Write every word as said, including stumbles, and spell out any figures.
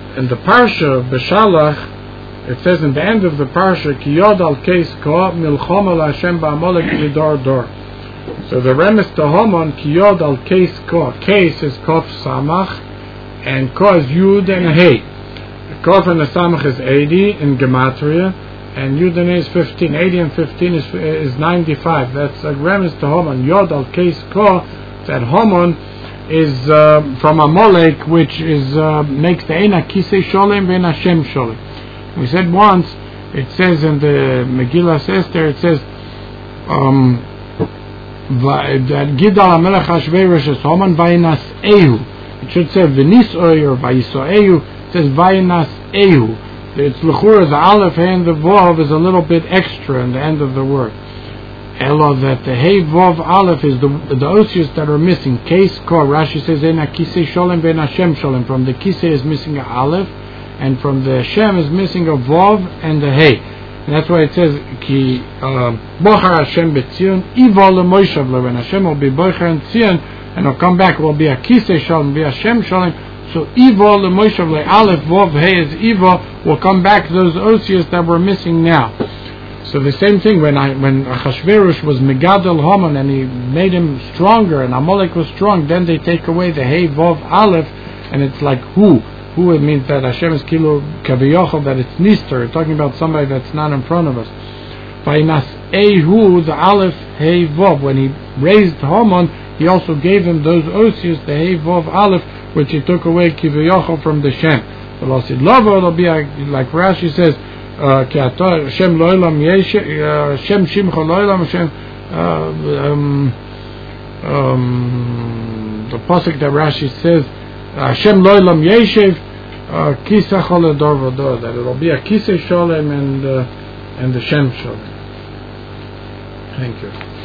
in the parsha of Beshalach, it says in the end of the parsha, Ki yod al keis ko milchama la'Hashem ba'amalek midor dor. So the remes to Haman, Ki yod al keis ko. Keis is kof samach, and ko is yud and hey. Kof and the samach is eighty in gematria, and yud and hey is fifteen. eighty and fifteen is is ninety-five. That's a remes to Haman. Yod al keis ko. That Haman is uh, from Amalek, which is uh, makes the Eina Kisei Sholem Ve'en Hashem Sholem. We said once, it says in the Megillah Esther, it says um, that Gidal HaMelech Hashverosh es Haman Vayinas Ehu. It should say V'nisoi or Vayisoehu. It says Vayinas Ehu. It's L'chura, the Aleph and the Vav is a little bit extra in the end of the word. Elo that the Hey Vav Aleph is the the osius that are missing. Case Kor. Rashi says Eina Kisei Sholem Ve'en Hashem Sholem. From the Kisei is missing a Aleph, and from the Hashem is missing a Vav and a Hey. And that's why it says Ki Bochar Hashem B'Tzion Ivo LeMoshav Lo. When Hashem will be Bochar in Tzion, and will come back, will be a Kisei Sholem, be a Hashem Sholem. So Ivo LeMoshav Le Aleph Vav Hey is Ivo, will come back those osius that were missing now. So the same thing, when I, when Achashverosh was Megadol Haman and he made him stronger and Amalek was strong, then they take away the Hey Vav Aleph, and it's like who? Who it means that Hashem is Kilo Kaviyochel, that it's Nister, talking about somebody that's not in front of us. Vainas Ehu, the Aleph Hey Vav, when he raised Haman, he also gave him those osius, the Hey Vav Aleph, which he took away Kaviyochel from the Shem. So it'll be like Rashi says, כי אתה השם לא עולם יש השם שמך לא עולם השם the pasuk that Rashi says Hashem lo olam yeshev kisei chol dor v'dor, that it will be a kisei sholem and uh, and the Shem sholem. Thank you.